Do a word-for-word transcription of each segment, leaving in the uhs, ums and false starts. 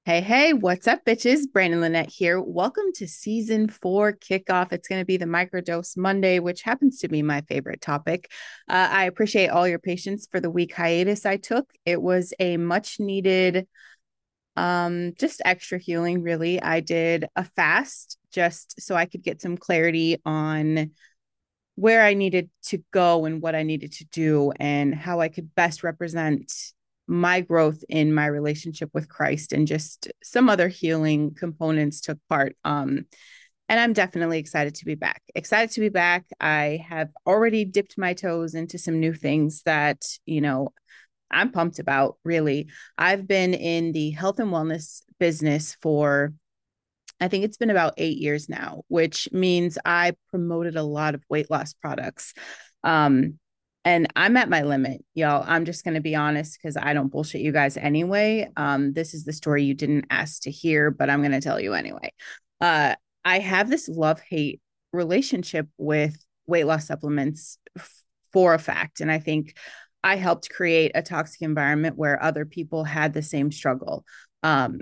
Hey, hey, what's up, bitches? Brandon Lynette here. Welcome to season four kickoff. It's going to be the Microdose Monday, which happens to be my favorite topic. Uh, I appreciate all your patience for the week hiatus I took. It was a much needed, um, just extra healing, really. I did a fast just so I could get some clarity on where I needed to go and what I needed to do and how I could best represent my growth in my relationship with Christ, and just some other healing components took part. Um, and I'm definitely excited to be back. Excited to be back. I have already dipped my toes into some new things that, you know, I'm pumped about, really. I've been in the health and wellness business for I think it's been about eight years now, which means I promoted a lot of weight loss products. Um, and I'm at my limit, y'all. I'm just going to be honest because I don't bullshit you guys anyway. Um, this is the story you didn't ask to hear, but I'm going to tell you anyway. Uh, I have this love hate relationship with weight loss supplements f- for a fact. And I think I helped create a toxic environment where other people had the same struggle. Um,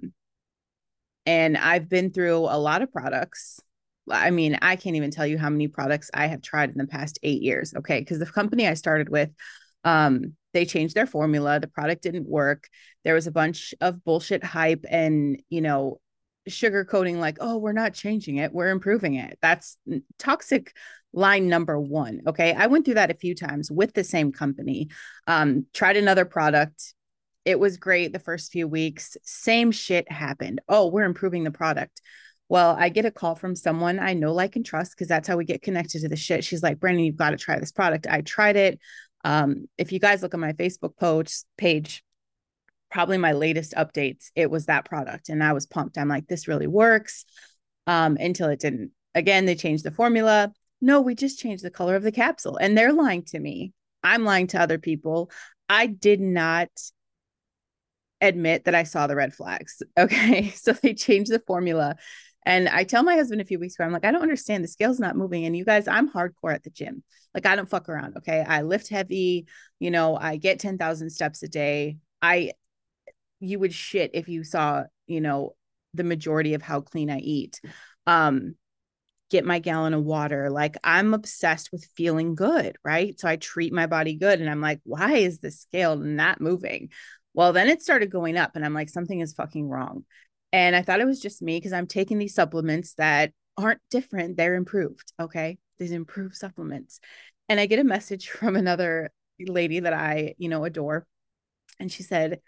and I've been through a lot of products. I mean, I can't even tell you how many products I have tried in the past eight years. Okay. Because the company I started with, um, they changed their formula. The product didn't work. There was a bunch of bullshit hype and, you know, sugarcoating like, oh, we're not changing it, we're improving it. That's toxic line number one. Okay. I went through that a few times with the same company, um, tried another product. It was great the first few weeks. Same shit happened. Oh, we're improving the product. Well, I get a call from someone I know, like, and trust, because that's how we get connected to the shit. She's like, Brandon, you've got to try this product. I tried it. Um, if you guys look at my Facebook post page, probably my latest updates, it was that product. And I was pumped. I'm like, this really works. Um, until it didn't. Again, they changed the formula. No, we just changed the color of the capsule. And they're lying to me. I'm lying to other people. I did not admit that I saw the red flags. Okay. So they changed the formula. And I tell my husband a few weeks ago, I'm like, I don't understand. The scale's not moving. And you guys, I'm hardcore at the gym. Like, I don't fuck around. Okay. I lift heavy. You know, I get ten thousand steps a day. I, you would shit if you saw, you know, the majority of how clean I eat. Um, get my gallon of water. Like, I'm obsessed with feeling good, right? So I treat my body good. And I'm like, why is the scale not moving? Well, then it started going up, and I'm like, something is fucking wrong. And I thought it was just me because I'm taking these supplements that aren't different. They're improved. Okay. These improved supplements. And I get a message from another lady that I, you know, adore. And she said,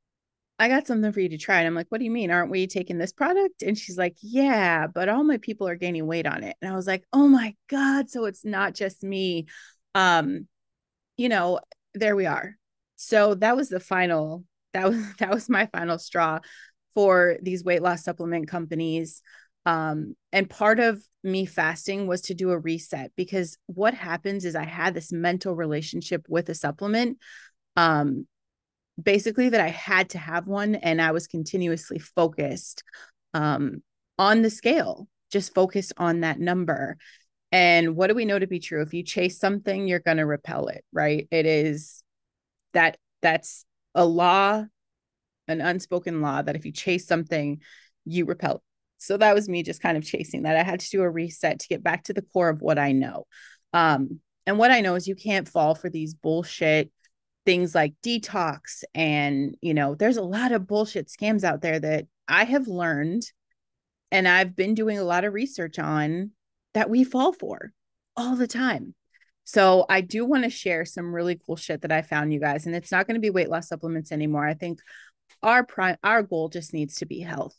I got something for you to try. And I'm like, what do you mean? Aren't we taking this product? And she's like, yeah, but all my people are gaining weight on it. And I was like, oh my God. So it's not just me. Um, you know, there we are. So that was the final, that was that was my final straw for these weight loss supplement companies. Um, and part of me fasting was to do a reset, because what happens is I had this mental relationship with a supplement. Um, basically that I had to have one, and I was continuously focused um, on the scale, just focused on that number. And what do we know to be true? If you chase something, you're going to repel it, right? It is that that's a law, an unspoken law, that if you chase something, you repel. So that was me just kind of chasing that. I had to do a reset to get back to the core of what I know. Um, and what I know is you can't fall for these bullshit things like detox. And, you know, there's a lot of bullshit scams out there that I have learned, and I've been doing a lot of research on, that we fall for all the time. So I do want to share some really cool shit that I found, you guys, and it's not going to be weight loss supplements anymore. I think our prime our goal just needs to be health.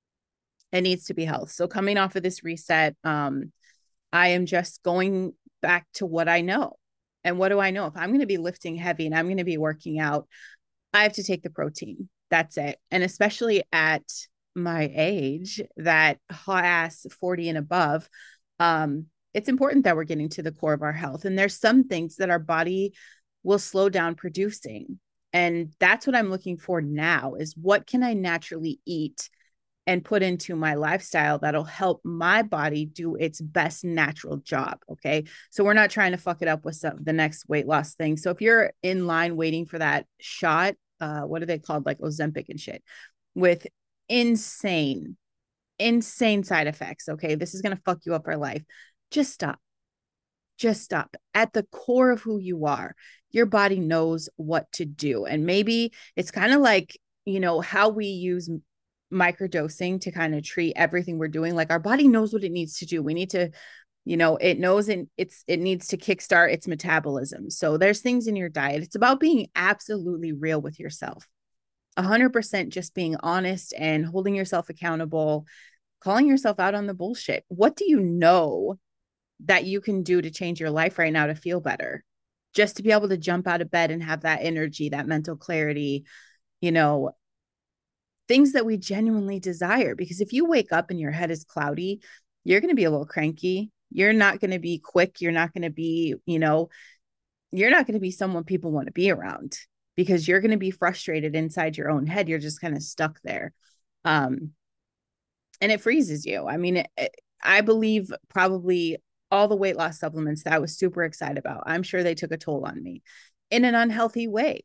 It needs to be health. So coming off of this reset, um, I am just going back to what I know. And what do I know? If I'm going to be lifting heavy and I'm going to be working out, I have to take the protein. That's it. And especially at my age, that hot ass forty and above, um, it's important that we're getting to the core of our health. And there's some things that our body will slow down producing. And that's what I'm looking for now, is what can I naturally eat and put into my lifestyle that'll help my body do its best natural job. Okay. So we're not trying to fuck it up with some, the next weight loss thing. So if you're in line waiting for that shot, uh, what are they called? Like Ozempic and shit with insane, insane side effects. Okay. This is going to fuck you up for life. Just stop. Just stop. At the core of who you are, your body knows what to do. And maybe it's kind of like, you know, how we use microdosing to kind of treat everything we're doing. Like our body knows what it needs to do. We need to, you know, it knows and it's it needs to kickstart its metabolism. So there's things in your diet. It's about being absolutely real with yourself. one hundred percent just being honest and holding yourself accountable, calling yourself out on the bullshit. What do you know that you can do to change your life right now to feel better? Just to be able to jump out of bed and have that energy, that mental clarity, you know, things that we genuinely desire. Because if you wake up and your head is cloudy, you're going to be a little cranky. You're not going to be quick. You're not going to be, you know, you're not going to be someone people want to be around because you're going to be frustrated inside your own head. You're just kind of stuck there. Um, and it freezes you. I mean, it, it, I believe probably all the weight loss supplements that I was super excited about, I'm sure they took a toll on me in an unhealthy way.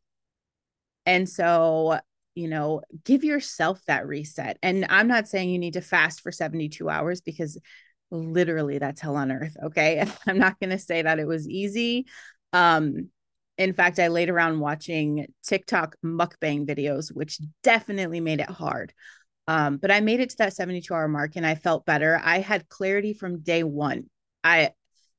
And so, you know, give yourself that reset. And I'm not saying you need to fast for seventy-two hours because literally that's hell on earth. Okay. I'm not going to say that it was easy. Um, in fact, I laid around watching TikTok mukbang videos, which definitely made it hard. Um, but I made it to that seventy-two hour mark and I felt better. I had clarity from day one. I,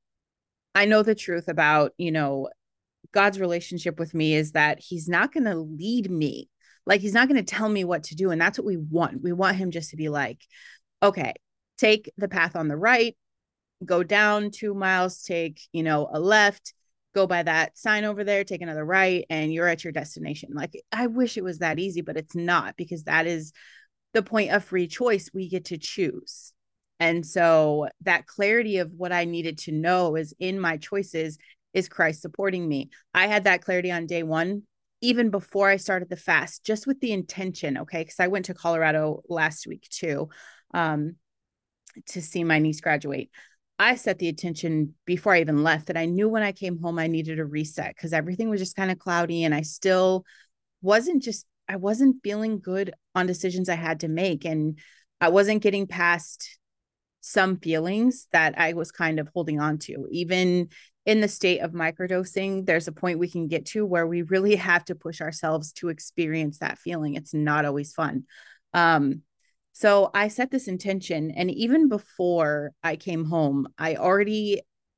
I know the truth about, you know, God's relationship with me is that he's not going to lead me. Like he's not going to tell me what to do. And that's what we want. We want him just to be like, okay, take the path on the right, go down two miles, take, you know, a left, go by that sign over there, take another right, and you're at your destination. Like I wish it was that easy, but it's not, because that is the point of free choice. We get to choose. And so that clarity of what I needed to know is in my choices. Is Christ supporting me? I had that clarity on day one, even before I started the fast, just with the intention. Okay. Cause I went to Colorado last week too, um, to see my niece graduate. I set the intention before I even left that I knew when I came home, I needed a reset because everything was just kind of cloudy. And I still wasn't just, I wasn't feeling good on decisions I had to make. And I wasn't getting past some feelings that I was kind of holding on to. Even in the state of microdosing, there's a point we can get to where we really have to push ourselves to experience that feeling. It's not always fun. Um, so I set this intention, and even before I came home, I already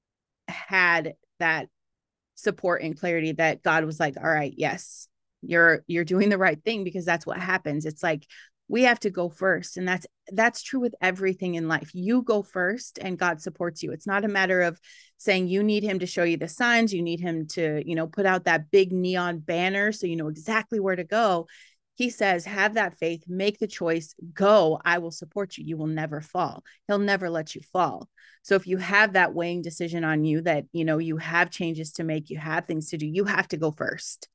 had that support and clarity that God was like, all right, yes, you're you're doing the right thing, because that's what happens. It's like we have to go first. And that's that's true with everything in life. You go first and God supports you. It's not a matter of saying you need him to show you the signs, you need him to, you know, put out that big neon banner so you know exactly where to go. He says, have that faith, make the choice, go. I will support you. You will never fall. He'll never let you fall. So if you have that weighing decision on you that, you know, you have changes to make, you have things to do, you have to go first.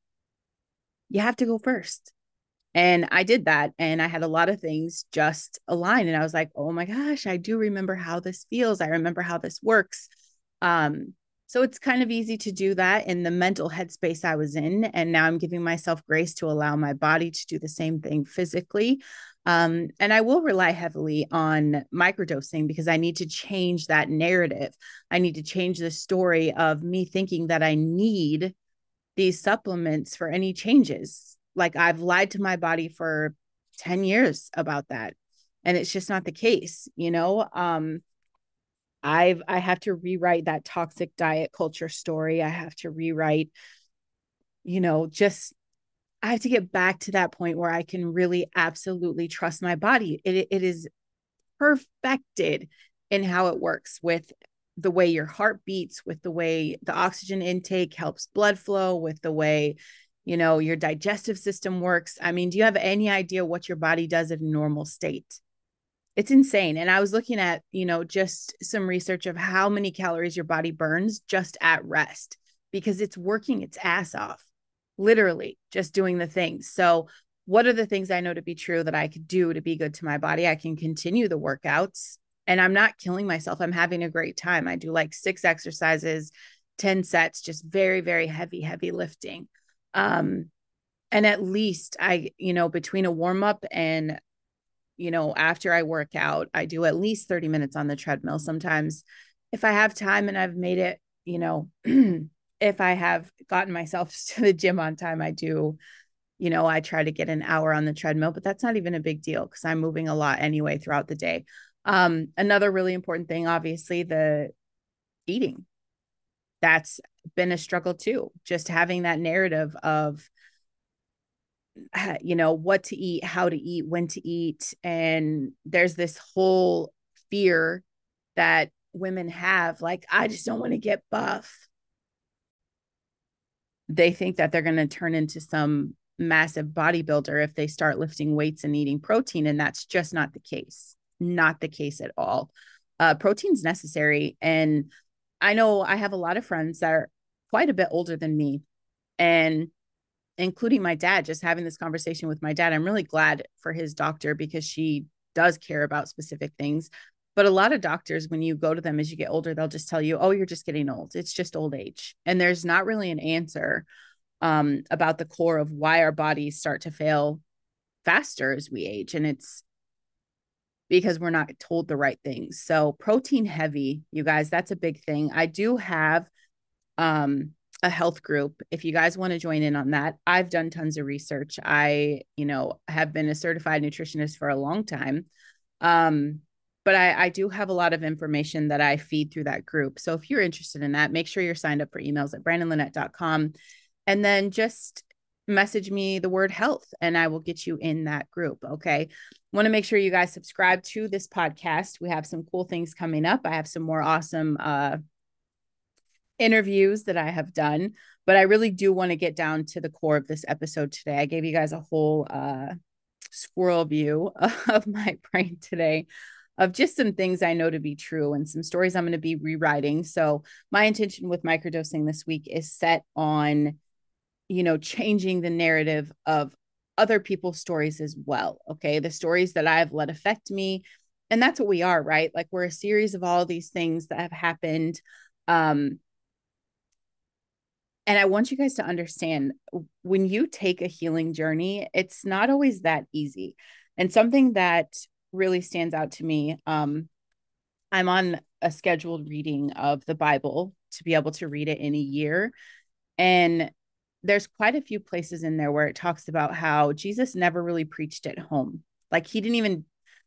You have to go first. And I did that. And I had a lot of things just align. And I was like, oh my gosh, I do remember how this feels. I remember how this works. Um, so it's kind of easy to do that in the mental headspace I was in. And now I'm giving myself grace to allow my body to do the same thing physically. Um, and I will rely heavily on microdosing because I need to change that narrative. I need to change the story of me thinking that I need these supplements for any changes. Like I've lied to my body for ten years about that. And it's just not the case, you know? Um, I've, I have to rewrite that toxic diet culture story. I have to rewrite, you know, just, I have to get back to that point where I can really absolutely trust my body. It, it is perfected in how it works, with the way your heart beats, with the way the oxygen intake helps blood flow, with the way, you know, your digestive system works. I mean, do you have any idea what your body does in a normal state? It's insane. And I was looking at, you know, just some research of how many calories your body burns just at rest, because it's working its ass off, literally just doing the things. So what are the things I know to be true that I could do to be good to my body? I can continue the workouts and I'm not killing myself. I'm having a great time. I do like six exercises, ten sets, just very, very heavy, heavy lifting. Um, and at least I, you know, between a warm up and you know, after I work out, I do at least thirty minutes on the treadmill. Sometimes if I have time and I've made it, you know, if I have gotten myself to the gym on time, I do, you know, I try to get an hour on the treadmill, but that's not even a big deal because I'm moving a lot anyway throughout the day. Um, another really important thing, obviously, the eating. That's been a struggle too. Just having that narrative of, you know, what to eat, how to eat, when to eat. And there's this whole fear that women have, like, I just don't want to get buff. They think that they're going to turn into some massive bodybuilder if they start lifting weights and eating protein. And that's just not the case. Not the case at all. Uh, protein's necessary. And I know I have a lot of friends that are quite a bit older than me, and including my dad, just having this conversation with my dad. I'm really glad for his doctor because she does care about specific things. But a lot of doctors, when you go to them as you get older, they'll just tell you, oh, you're just getting old. It's just old age. And there's not really an answer um, about the core of why our bodies start to fail faster as we age. And it's because we're not told the right things. So protein heavy, you guys, that's a big thing. I do have um, a health group. If you guys want to join in on that, I've done tons of research. I, you know, have been a certified nutritionist for a long time. Um, but I, I do have a lot of information that I feed through that group. So if you're interested in that, make sure you're signed up for emails at brandon lynette dot com, and then just message me the word health and I will get you in that group. Okay. Want to make sure you guys subscribe to this podcast. We have some cool things coming up. I have some more awesome uh, interviews that I have done, but I really do want to get down to the core of this episode today. I gave you guys a whole uh, squirrel view of my brain today of just some things I know to be true and some stories I'm going to be rewriting. So my intention with microdosing this week is set on, you know, changing the narrative of other people's stories as well. Okay. The stories that I've let affect me. And that's what we are, right? Like we're a series of all these things that have happened. Um, and I want you guys to understand, when you take a healing journey, it's not always that easy. And something that really stands out to me, um, I'm on a scheduled reading of the Bible to be able to read it in a year. And there's quite a few places in there where it talks about how Jesus never really preached at home. Like he didn't even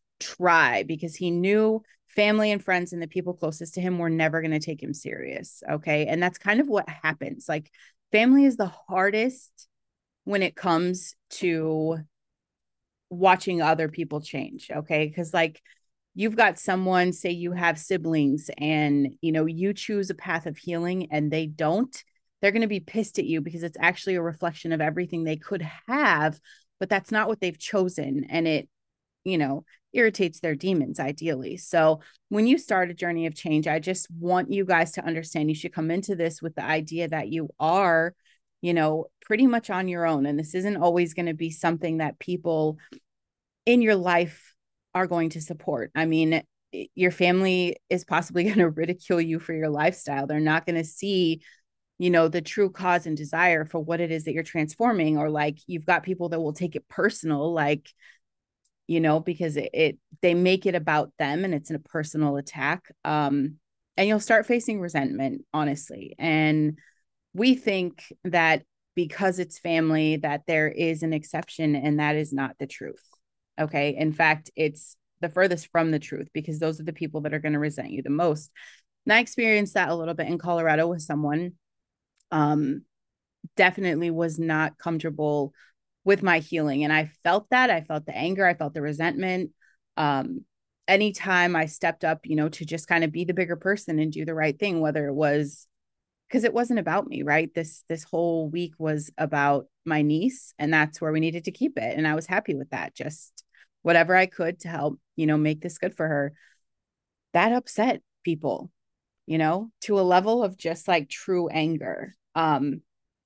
try because he knew family and friends and the people closest to him were never going to take him serious. Okay. And that's kind of what happens. Like family is the hardest when it comes to watching other people change. Okay. Because like you've got someone, say you have siblings and, you know, you choose a path of healing and they don't, they're going to be pissed at you because it's actually a reflection of everything they could have, but that's not what they've chosen. And it, you know, irritates their demons ideally. So when you start a journey of change, I just want you guys to understand you should come into this with the idea that you are, you know, pretty much on your own. And this isn't always going to be something that people in your life are going to support. I mean, your family is possibly going to ridicule you for your lifestyle. They're not going to see, you know, the true cause and desire for what it is that you're transforming. Or like you've got people that will take it personal, like, you know, because it, it they make it about them and it's a personal attack. Um, and you'll start facing resentment, honestly. And we think that because it's family, that there is an exception, and that is not the truth. Okay. In fact, it's the furthest from the truth because those are the people that are going to resent you the most. And I experienced that a little bit in Colorado with someone. Um, definitely was not comfortable with my healing. And I felt that. I felt the anger. I felt the resentment. Um, anytime I stepped up, you know, to just kind of be the bigger person and do the right thing, whether it was because it wasn't about me, right? This this whole week was about my niece, and that's where we needed to keep it. And I was happy with that. Just whatever I could to help, you know, make this good for her. That upset people, you know, to a level of just like true anger. Um,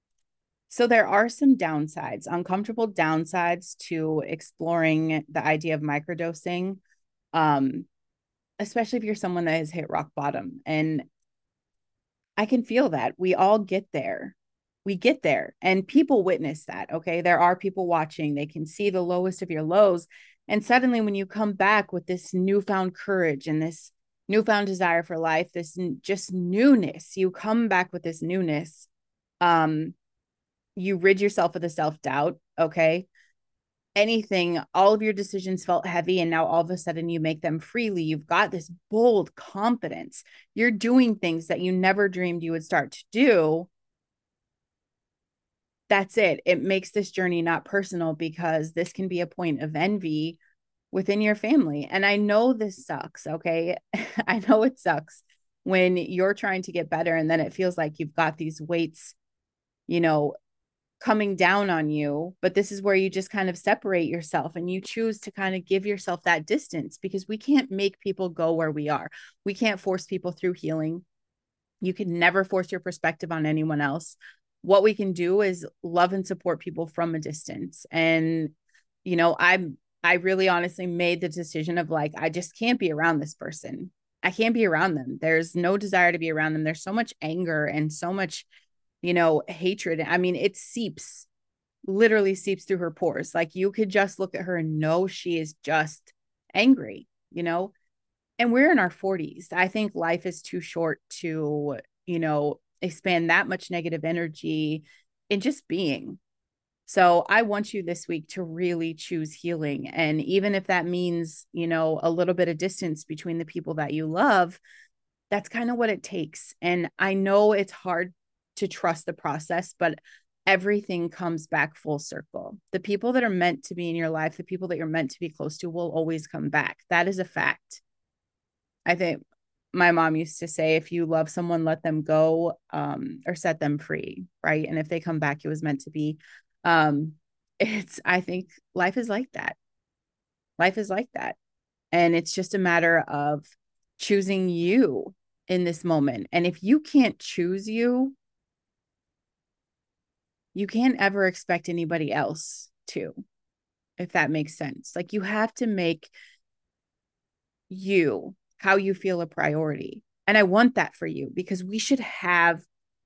so there are some downsides, uncomfortable downsides to exploring the idea of microdosing, um, especially if you're someone that has hit rock bottom. And I can feel that. We all get there. We get there and people witness that. Okay. There are people watching. They can see the lowest of your lows And suddenly, when you come back with this newfound courage and this newfound desire for life, this just newness, you come back with this newness. Um, you rid yourself of the self-doubt. Okay. Anything, all of your decisions felt heavy, and now all of a sudden you make them freely. You've got this bold confidence. You're doing things that you never dreamed you would start to do. That's it. It makes this journey not personal, because this can be a point of envy within your family. And I know this sucks. Okay. I know it sucks when you're trying to get better and then it feels like you've got these weights, you know, coming down on you. But this is where you just kind of separate yourself and you choose to kind of give yourself that distance, because we can't make people go where we are. We can't force people through healing. You can never force your perspective on anyone else. What we can do is love and support people from a distance. And, you know, I'm, I really honestly made the decision of like, I just can't be around this person. I can't be around them. There's no desire to be around them. There's so much anger and so much, you know, hatred. I mean, it seeps, literally seeps through her pores. Like you could just look at her and know she is just angry, you know? And we're in our forties. I think life is too short to, you know, expand that much negative energy in just being. So I want you this week to really choose healing. And even if that means, you know, a little bit of distance between the people that you love, that's kind of what it takes. And I know it's hard to trust the process, but everything comes back full circle. The people that are meant to be in your life, the people that you're meant to be close to, will always come back. That is a fact. I think my mom used to say, if you love someone, let them go, um, or set them free. Right. And if they come back, it was meant to be. Um, it's, I think life is like that. Life is like that. And it's just a matter of choosing you in this moment. And if you can't choose you, you can't ever expect anybody else to, if that makes sense. Like you have to make you, how you feel, a priority. And I want that for you, because we should have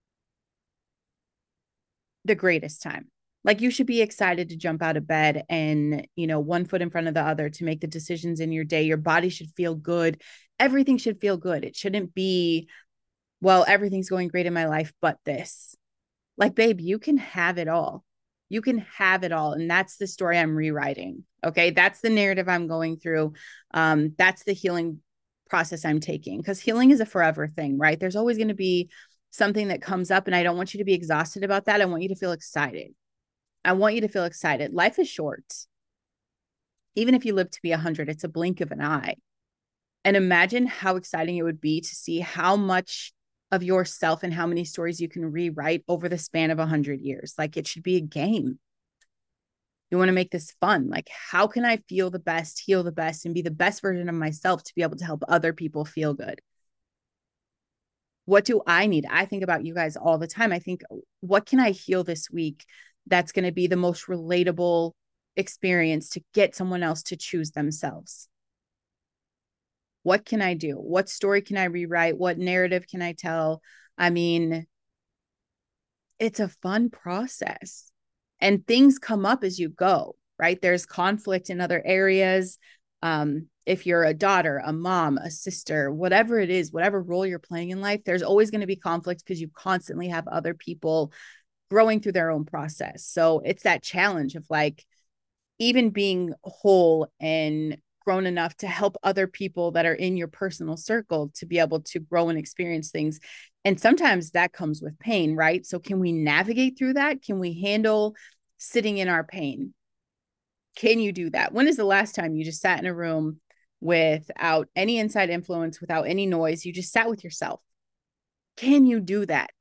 the greatest time. Like you should be excited to jump out of bed and, you know, one foot in front of the other to make the decisions in your day. Your body should feel good. Everything should feel good. It shouldn't be, well, everything's going great in my life, but this. Like, babe, you can have it all. You can have it all. And that's the story I'm rewriting. Okay. That's the narrative I'm going through. Um, that's the healing process I'm taking, because healing is a forever thing, right? There's always going to be something that comes up, and I don't want you to be exhausted about that. I want you to feel excited. I want you to feel excited. Life is short. Even if you live to be one hundred, it's a blink of an eye. And imagine how exciting it would be to see how much of yourself and how many stories you can rewrite over the span of one hundred years. Like it should be a game. You want to make this fun. Like, how can I feel the best, heal the best, and be the best version of myself to be able to help other people feel good? What do I need? I think about you guys all the time. I think, what can I heal this week that's going to be the most relatable experience to get someone else to choose themselves? What can I do? What story can I rewrite? What narrative can I tell? I mean, it's a fun process, and things come up as you go, right? There's conflict in other areas. Um, if you're a daughter, a mom, a sister, whatever it is, whatever role you're playing in life, there's always going to be conflict, because you constantly have other people growing through their own process. So it's that challenge of like, even being whole and grown enough to help other people that are in your personal circle to be able to grow and experience things. And sometimes that comes with pain, right? So can we navigate through that? Can we handle sitting in our pain? Can you do that? When is the last time you just sat in a room without any inside influence, without any noise? You just sat with yourself. Can you do that?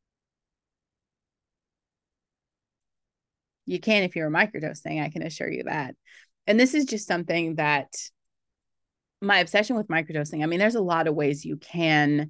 You can if you're a microdosing, I can assure you that. And this is just something that my obsession with microdosing, I mean, there's a lot of ways you can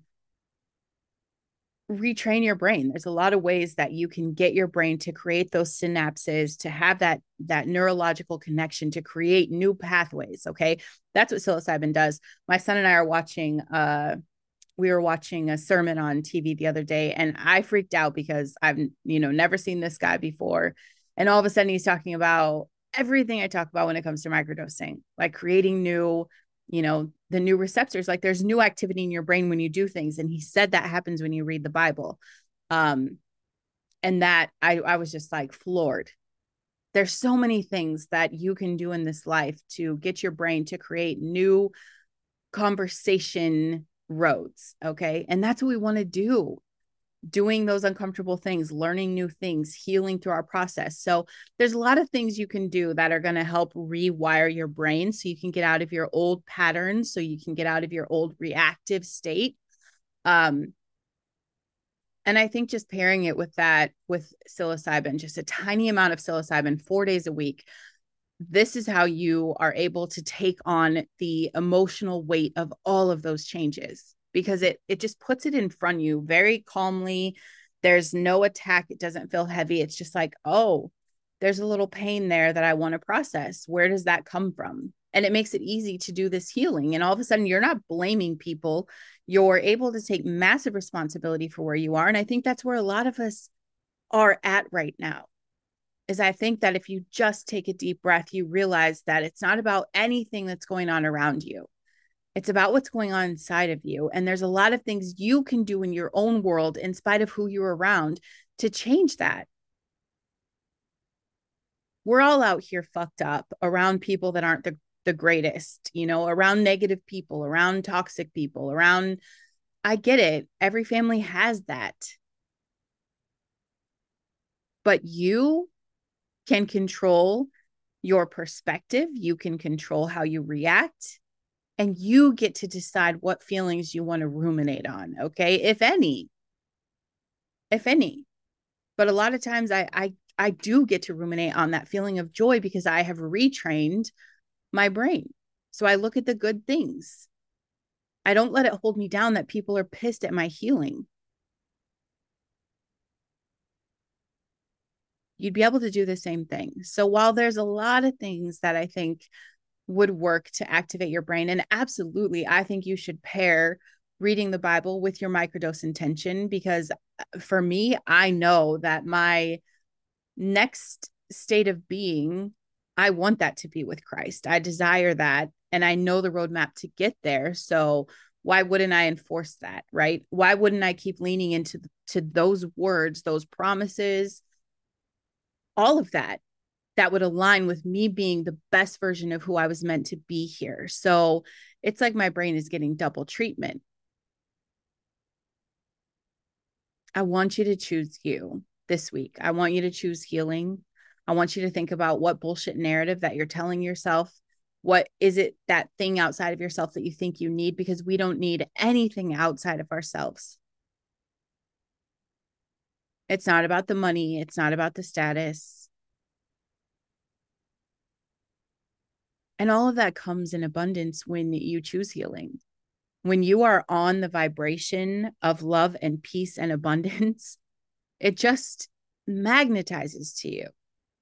retrain your brain. There's a lot of ways that you can get your brain to create those synapses, to have that, that neurological connection, to create new pathways. Okay. That's what psilocybin does. My son and I are watching, uh, we were watching a sermon on T V the other day, and I freaked out because I've, you know, never seen this guy before. And all of a sudden he's talking about everything I talk about when it comes to microdosing, like creating new, you know, the new receptors, like there's new activity in your brain when you do things. And he said that happens when you read the Bible. Um, and that I, I was just like floored. There's so many things that you can do in this life to get your brain to create new conversation roads. Okay. And that's what we want to do, doing those uncomfortable things, learning new things, healing through our process. So there's a lot of things you can do that are going to help rewire your brain so you can get out of your old patterns, so you can get out of your old reactive state. Um, and I think just pairing it with that, with psilocybin, just a tiny amount of psilocybin, four days a week, this is how you are able to take on the emotional weight of all of those changes, because it it just puts it in front of you very calmly. There's no attack. It doesn't feel heavy. It's just like, oh, there's a little pain there that I want to process. Where does that come from? And it makes it easy to do this healing. And all of a sudden, you're not blaming people. You're able to take massive responsibility for where you are. And I think that's where a lot of us are at right now. Is I think that if you just take a deep breath, you realize that it's not about anything that's going on around you. It's about what's going on inside of you. And there's a lot of things you can do in your own world, in spite of who you're around, to change that. We're all out here fucked up around people that aren't the, the greatest, you know, around negative people, around toxic people, around, I get it. Every family has that. But you can control your perspective. You can control how you react, and you get to decide what feelings you want to ruminate on. Okay. If any, if any, but a lot of times I, I, I do get to ruminate on that feeling of joy because I have retrained my brain. So I look at the good things. I don't let it hold me down that people are pissed at my healing. You'd be able to do the same thing. So while there's a lot of things that I think would work to activate your brain, and absolutely, I think you should pair reading the Bible with your microdose intention, because for me, I know that my next state of being, I want that to be with Christ. I desire that, and I know the roadmap to get there. So why wouldn't I enforce that, right? Why wouldn't I keep leaning into to those words, those promises, all of that, that would align with me being the best version of who I was meant to be here? So it's like my brain is getting double treatment. I want you to choose you this week. I want you to choose healing. I want you to think about what bullshit narrative that you're telling yourself. What is it, that thing outside of yourself that you think you need? Because we don't need anything outside of ourselves. It's not about the money. It's not about the status. And all of that comes in abundance when you choose healing. When you are on the vibration of love and peace and abundance, it just magnetizes to you.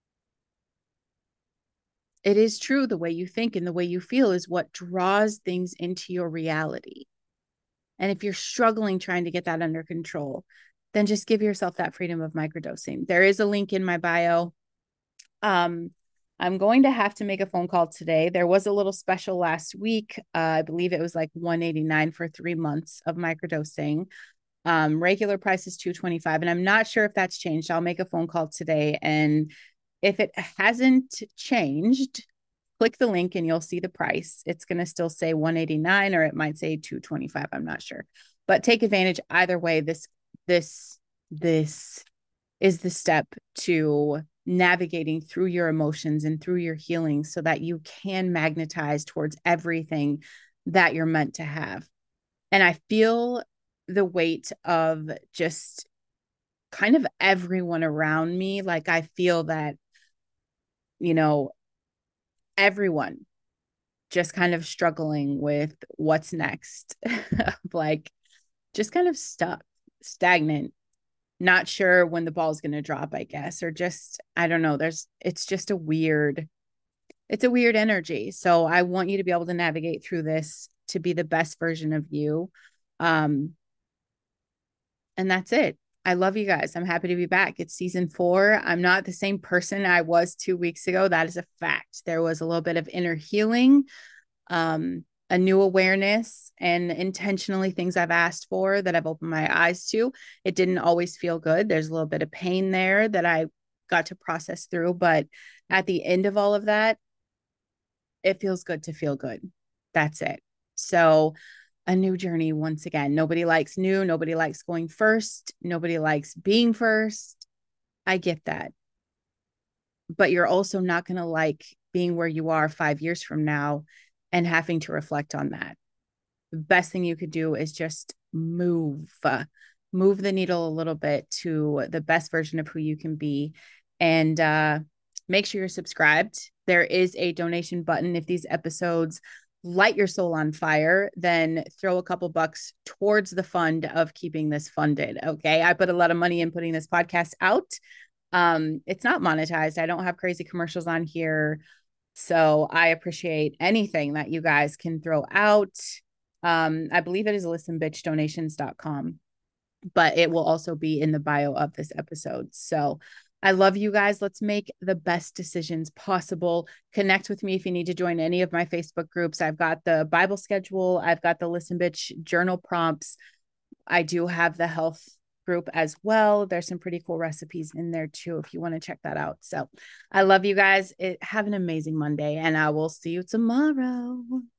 It is true. The way you think and the way you feel is what draws things into your reality. And if you're struggling trying to get that under control, then just give yourself that freedom of microdosing. There is a link in my bio. Um, I'm going to have to make a phone call today. There was a little special last week. Uh, I believe it was like one eighty-nine for three months of microdosing. Um, regular price is two twenty-five, and I'm not sure if that's changed. I'll make a phone call today, and if it hasn't changed, click the link and you'll see the price. It's going to still say one eighty-nine, or it might say two twenty-five. I'm not sure, but take advantage either way. This, this, this is the step to navigating through your emotions and through your healing so that you can magnetize towards everything that you're meant to have. And I feel the weight of just kind of everyone around me. Like I feel that, you know, everyone just kind of struggling with what's next, like just kind of stuck, stagnant, not sure when the ball's going to drop, I guess, or just, I don't know. There's, it's just a weird, it's a weird energy. So I want you to be able to navigate through this to be the best version of you. Um, and that's it. I love you guys. I'm happy to be back. It's season four. I'm not the same person I was two weeks ago. That is a fact. There was a little bit of inner healing, um, a new awareness, and intentionally things I've asked for that I've opened my eyes to. It didn't always feel good. There's a little bit of pain there that I got to process through. But at the end of all of that, it feels good to feel good. That's it. So, a new journey once again. Nobody likes new. Nobody likes going first. Nobody likes being first. I get that. But you're also not going to like being where you are five years from now and having to reflect on that. The best thing you could do is just move, uh, move the needle a little bit to the best version of who you can be. And uh, make sure you're subscribed. There is a donation button. If these episodes light your soul on fire, then throw a couple bucks towards the fund of keeping this funded. Okay. I put a lot of money in putting this podcast out. Um, it's not monetized. I don't have crazy commercials on here. So I appreciate anything that you guys can throw out. Um, I believe it is listen bitch donations dot com, but it will also be in the bio of this episode. So I love you guys. Let's make the best decisions possible. Connect with me if you need to join any of my Facebook groups. I've got the Bible schedule. I've got the Listen Bitch journal prompts. I do have the health group as well. There's some pretty cool recipes in there too, if you want to check that out. So I love you guys. It, have an amazing Monday, and I will see you tomorrow.